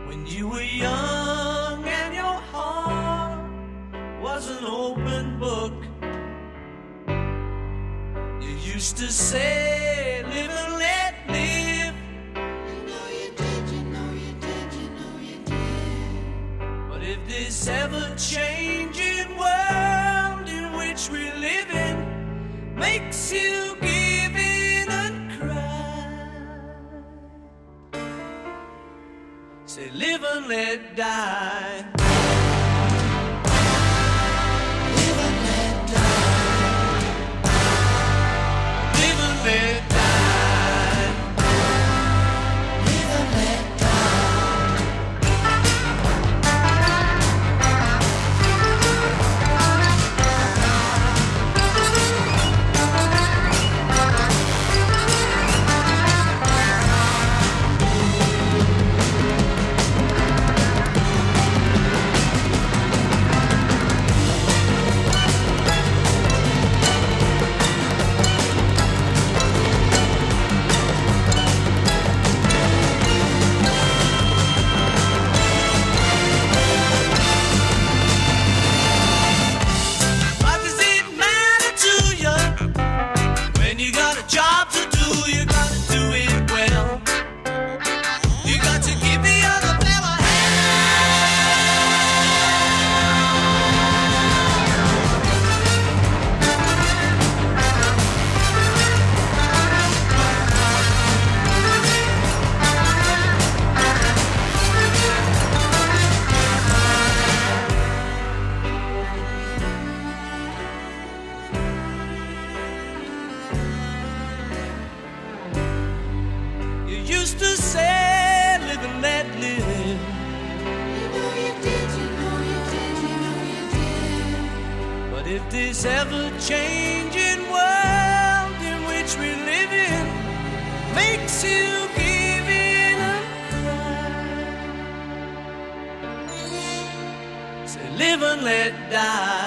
when you were young and your heart was an open book. You used to say, live and let live. You know you did, you know you did, you know you did. But if this ever-changing world in which we live in makes you give in and cry, say live and let die. Live and let die. Live and let die. Live and let die. What does it matter to you when you got a job to do? You gotta do it well. You got to give the other fella You used to say, live and let live. You know you did, you know you did, you know you did. But if this ever-changing world in which we live in makes you give in and cry, say live and let die.